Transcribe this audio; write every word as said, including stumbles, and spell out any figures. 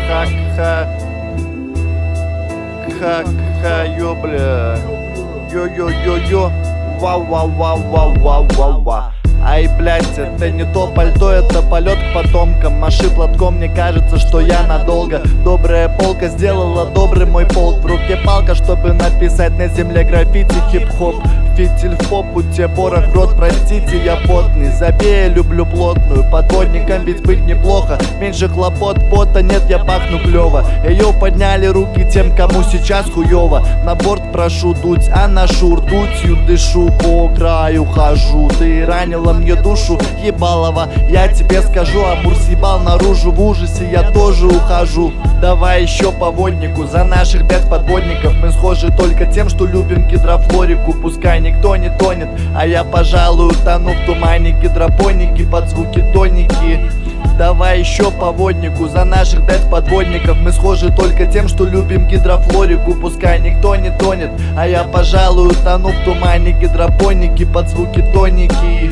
Ха-ха. Ха-ха, ё, бля. Йо-йо-йо-йо. Вау-вау-вау-вау-вау-вау-вау. Ай, блядь, это не то пальто, это полет к потомкам. Маши платком, мне кажется, что я надолго. Добрая полка сделала добрый мой полк. В руке палка, чтобы написать на земле граффити хип-хоп. Фитиль в попу, те порох в рот, простите, я потный. Забей, я люблю плотную, подводником ведь быть неплохо. Меньше хлопот, пота нет, я пахну клёво. Ее подняли руки тем, кому сейчас хуёво. На борт прошу дуть, а на шур дутью дышу. По краю хожу, ты ранила мне душу, ебалова. Я тебе скажу, Амур съебал наружу. В ужасе я тоже ухожу. Давай еще по воднику за наших пять подводников. Мы схожи только тем, что любим гидрофлорику. Пускай никто не тонет, а я, пожалуй, тону в тумане гидропоники под звуки тоники. Давай еще по воднику за наших пять подводников. Мы схожи только тем, что любим гидрофлорику. Пускай никто не тонет, а я, пожалуй, тону в тумане гидропоники под звуки тоники.